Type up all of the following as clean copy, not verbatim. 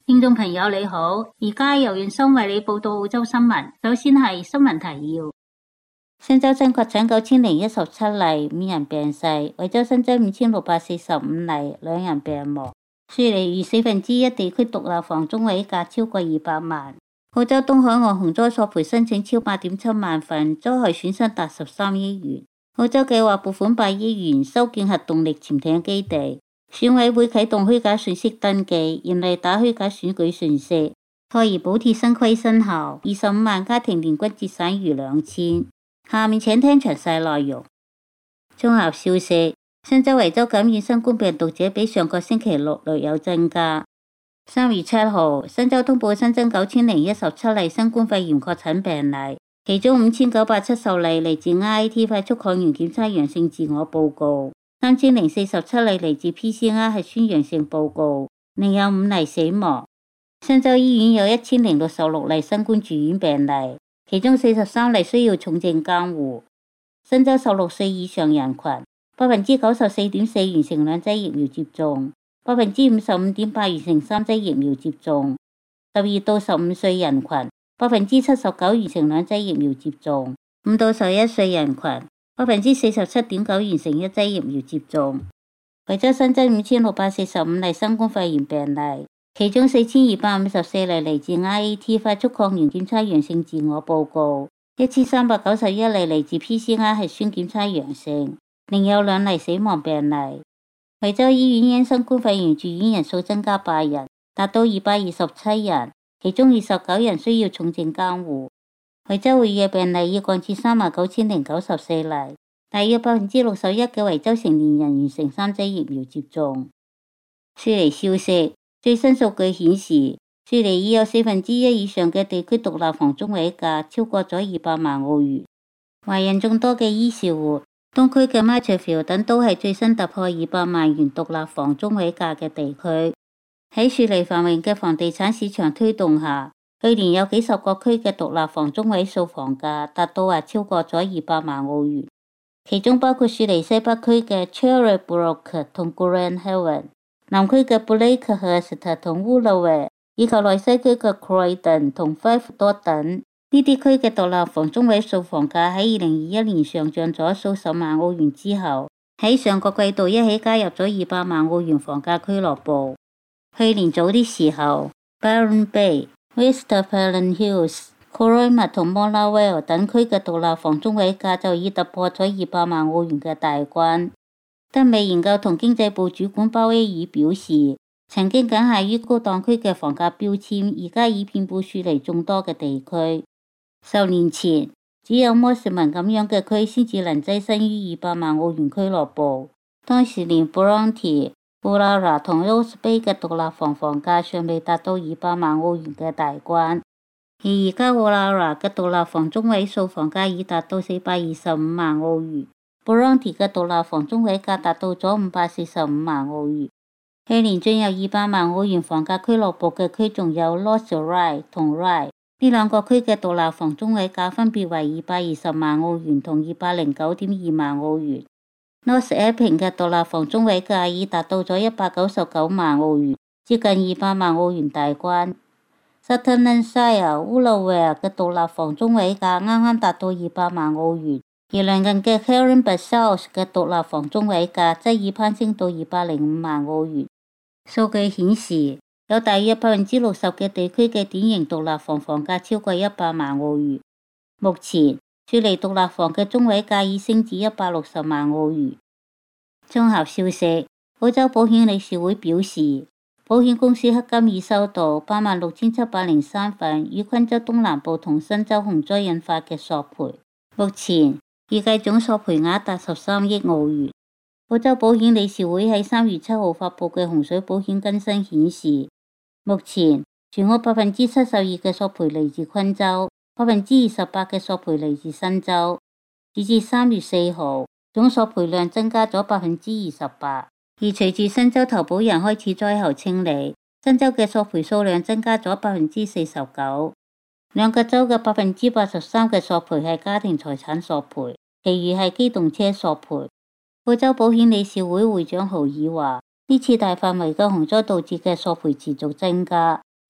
聽眾朋友你好，而家由袁生為你報道澳洲新聞。首先係新聞提要：新州新確診9017例，5人病逝；維州新增5645例，2人病亡。雪梨逾1/4地區獨立房中位價超過200萬。澳洲東海岸洪災索賠申請超8.7萬份，災害損失達13億元。澳洲計劃撥款8億元修建核動力潛艇基地。選委會啟動虛假信息登記，嚴厲打虛假選舉信息。托兒補貼新規生效，25萬家庭年均節省逾2000。下面請聽詳細內容。綜合消息：新州維州感染新冠病毒者比上個星期六略有增加。3月7號，新州通報新增9017例新冠肺炎確診病例，其中5970例嚟自 RAT 快速抗原檢測陽性自我報告。3047例嚟自 PCR 核酸陽性報告，另有5例死亡。新州醫院有1066例新冠住院病例，其中43例需要重症監護。新州16歲以上人群94.4%完成2劑疫苗接種，55.8%完成3劑疫苗接種。12到15歲人群79%完成2劑疫苗接種，5到11歲人群47.9%完成1劑疫苗接種。維州新增5645例新冠肺炎病例，其中4254例嚟自 RAT 快速抗原檢測陽性自我報告，1391例嚟自 PCR 核酸檢測陽性，另有2例死亡病例。維州醫院因新冠肺炎住院人數增加8人，達到227人，其中29人需要重症監護。維州活躍病例已降至39,094例，大約61%嘅維州成年人完成3劑疫苗接種。雪梨消息：最新數據顯示，雪梨已有1/4以上嘅地區獨立房中位價超過咗200萬澳元。華人眾多嘅伊士活、東區嘅 Marshfield 等都係最新突破200萬元獨立房中位價嘅地區。喺雪梨繁榮嘅房地產市場推動下，去年有幾十個區嘅獨立房中位數房價達到超過咗200萬澳元，其中包括雪梨西北區嘅 Cherrybrook 同 Grand Haven， 南區嘅 Blakehurst 同 Woolooware， 以及內西區嘅 Croydon 同 Five Dock 等。呢啲區嘅獨立房中位數房價喺2021年上漲咗數十萬澳元之後，喺上個季度一起加入咗200萬澳元房價俱樂部。去年早啲時候 ，Byron Bay、West Palm Hills、Cooroy 同 Monavale 等區嘅獨立房中位價就已突破咗200萬澳元嘅大關。德美研究同經濟部主管鮑威爾表示，曾經僅限於高檔區嘅房價標籤，而家已遍佈雪梨眾多嘅地區。10年前，只有摩士文咁樣嘅區先至能躋身於200萬澳元俱樂部。當時連 Bronte、Woollahra 同 Rose Bay 嘅獨立房價尚未達到200萬澳元嘅大關，而家 Woollahra 嘅獨立房中位數房價已達到425萬澳元。Bronte 嘅獨立房中位價達到咗545萬澳元。去年進入200萬澳元房價俱樂部嘅區仲有 North Ryde 同 Ryde， 呢兩個區嘅獨立房中位價分別為220萬澳元同209.2萬澳元。North Epping 嘅獨立房中位價已達到咗199萬澳元，接近200萬澳元大關。Sutherland Shire Woolooware 嘅獨立房中位價啱啱達到200萬澳元，而鄰近嘅 Caringbah South 嘅獨立房中位價則已攀升到205萬澳元。數據顯示，有大約60%嘅地區嘅典型獨立房房價超過100萬澳元。目前，雪梨獨立房嘅中位價已升至160萬澳元。綜合消息：澳洲保險理事會表示，保險公司迄今已收到86,703份與昆州東南部同新州洪災引發嘅索賠，目前預計總索賠額達13億澳元。澳洲保險理事會喺3月7號發佈嘅洪水保險更新顯示，目前全澳72%嘅索賠嚟自昆州，28%嘅索賠嚟自新州。截至3月4號，總索賠量增加咗28%，而隨住新州投保人開始災後清理，新州嘅索賠數量增加咗49%。兩個州嘅83%嘅索賠係家庭財產索賠，其餘係機動車索賠。澳洲保險理事會會長豪爾話：呢次大範圍嘅洪災導致嘅索賠持續增加，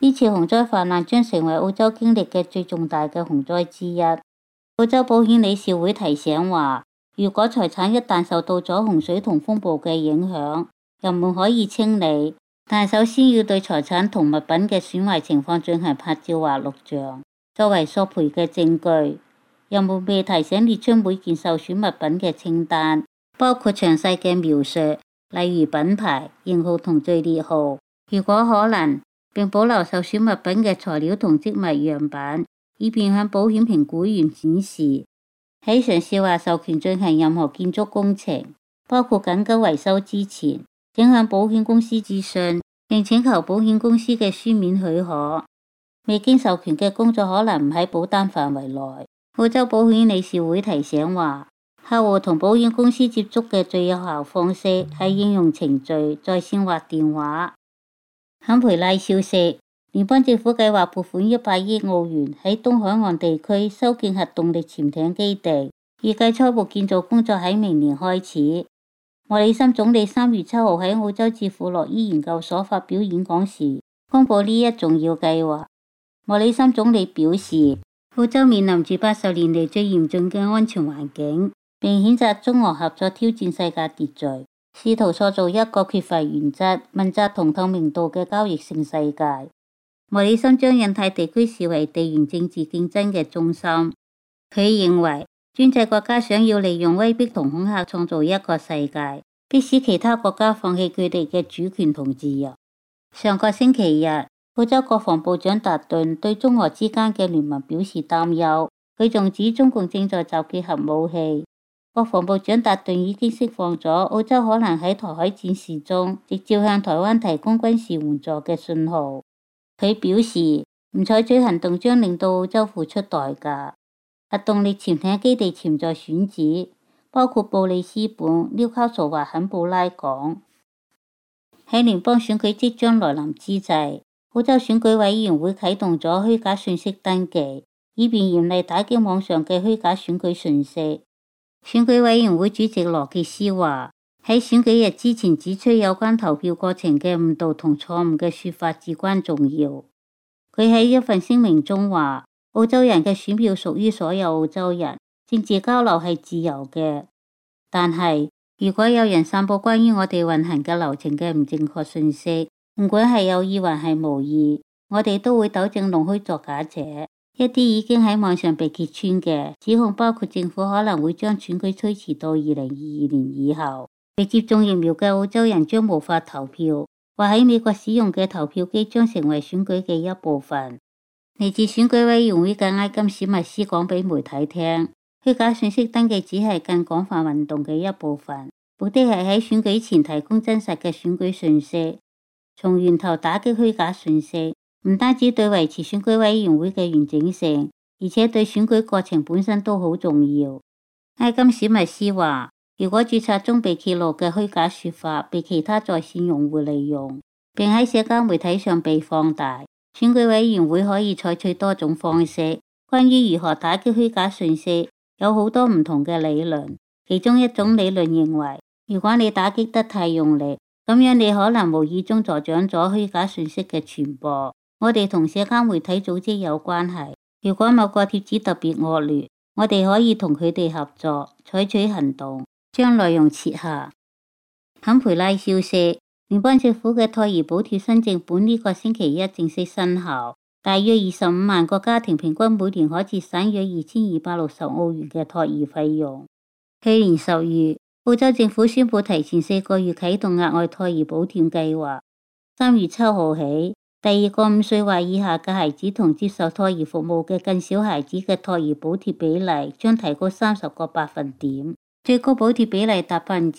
呢次洪災泛濫將成為澳洲經歷嘅最重大嘅洪災之一。澳洲保險理事會提醒話，如果財產一旦受到咗洪水同風暴嘅影響，人們可以清理，但首先要對財產同物品嘅損壞情況進行拍照或錄像，作為索賠嘅證據。人們被提醒列出每件受損物品嘅清單，包括詳細嘅描述，例如品牌、型號同序列號，如果可能，並保留受損物品嘅材料同積物樣板，以便向保險評估員展示。喺嘗試或授權進行任何建築工程，包括緊急維修之前，請向保險公司諮詢，並請求保險公司嘅書面許可。未經授權嘅工作可能唔喺保單範圍內。澳洲保險理事會提醒話，客戶同保險公司接觸嘅最有效方式係應用程序、在線或電話。坎培拉消息，聯邦政府計劃撥款100億澳元喺東海岸地區修建核動力潛艇基地，預計初步建造工作喺明年開始。莫里森總理3月7號喺澳洲智庫洛伊研究所發表演講時，公佈呢一重要計劃。莫里森總理表示，澳洲面臨住80年嚟最嚴峻嘅安全環境，並譴責中俄合作挑戰世界秩序，試圖塑造一個缺乏原則、問責同透明度嘅交易性世界。莫里森將印太地區視為地緣政治競爭嘅中心。佢認為，專制國家想要利用威逼同恐嚇創造一個世界，迫使其他國家放棄佢哋嘅主權同自由。上個星期日，澳洲國防部長達頓對中俄之間嘅聯盟表示擔憂，佢仲指中共正在集結核武器。國防部長達頓已經釋放咗澳洲可能喺台海戰事中直接向台灣提供軍事援助嘅信號。佢表示，唔採取行動將令到澳洲付出代價。核動力潛艇基地潛在選址包括布里斯本、紐卡素或肯布拉港。喺聯邦選舉即將來臨之際，澳洲選舉委員會啟動咗虛假信息登記，以便嚴厲打擊網上嘅虛假選舉信息。選舉委員會主席羅傑斯話，喺選舉日之前指出有關投票過程嘅誤導同錯誤嘅說法至關重要。佢喺一份聲明中話，澳洲人嘅選票屬於所有澳洲人，政治交流係自由嘅。但係如果有人散布關於我哋運行嘅流程嘅唔正確信息，唔管係有意還係無意，我哋都會糾正弄虛作假者。一啲已經喺網上被揭穿嘅指控，包括政府可能會將選舉推遲到2022年以後，未接種疫苗嘅澳洲人將無法投票，或喺美國使用嘅投票機將成為選舉嘅一部分。嚟自選舉委員會嘅埃金史密斯講俾媒體聽，虛假信息登記只係更廣泛運動嘅一部分，目的係喺選舉前提供真實嘅選舉信息。從源頭打擊虛假信息，唔單止對維持選舉委員會嘅完整性，而且對選舉過程本身都好重要。埃金史密斯話，如果註冊中被揭露嘅虛假說法被其他在線用戶利用，並喺社交媒體上被放大，選舉委員會可以採取多種方式。關於如何打擊虛假信息，有好多唔同嘅理論。其中一種理論認為，如果你打擊得太用力，咁樣你可能無意中助長咗虛假信息嘅傳播。我哋同社交媒體組織有關係。如果某個貼紙特別惡劣，我哋可以同佢哋合作，採取行動，將內容撤下。坎培拉消息，聯邦政府嘅托兒補貼新政本呢個星期一正式生效，大約25萬個家庭平均每年可節省約2260澳元嘅托兒費用。去年10月，澳洲政府宣布提前4個月啟動額外托兒補貼計劃。3月7號起，第二個5歲或以下嘅孩子同接受托兒服務嘅更小孩子嘅托兒補貼比例將提高30個百分點，最高補貼比例達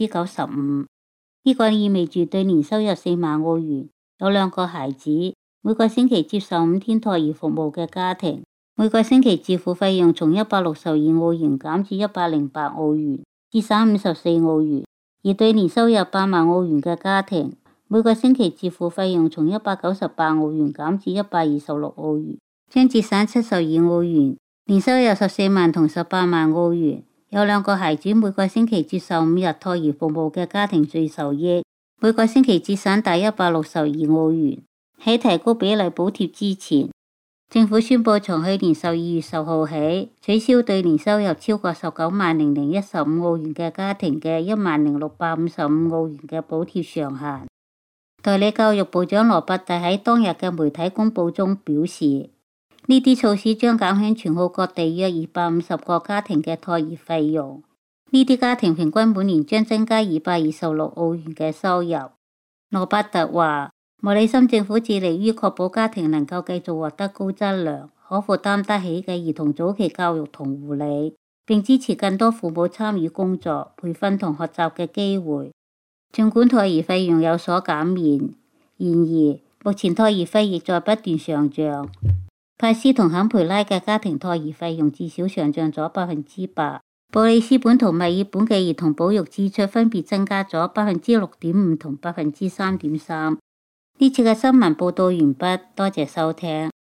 95%。呢個意味住對年收入4萬澳元、有2個孩子、每個星期接受5天托兒服務嘅家庭，每個星期自付費用從162澳元減至108澳元，節省54澳元；而對年收入8萬澳元嘅家庭，每個星期自付費用從198澳元減至126澳元，將節省72澳元；年收入14萬同18萬澳元，有2個孩子，每個星期接受5日托兒服務嘅家庭最受益，每個星期節省大162澳元， 喺提高比例補貼之前，政府宣布從去年12月10號起取消對年收入超過19萬0015澳元嘅家庭嘅1萬0655澳元嘅補貼上限。代理教育部長羅伯特喺當日嘅媒體公佈中表示，呢啲措施將減輕全澳各地約250個家庭嘅托兒費用。呢啲家庭平均每年將增加226澳元嘅收入。羅伯特話，莫里森政府致力於確保家庭能夠繼續獲得高質量、可負擔得起嘅兒童早期教育同護理，並支持更多父母參與工作、培訓同學習嘅機會。儘管托兒費用有所減免，然而目前托兒費亦在不斷上漲。派斯同肯培拉嘅家庭托兒費用至少上漲咗8%，布里斯本同墨爾本嘅兒童保育支出分別增加咗6.5%同3.3%。呢次嘅新聞報道完畢，多謝收聽。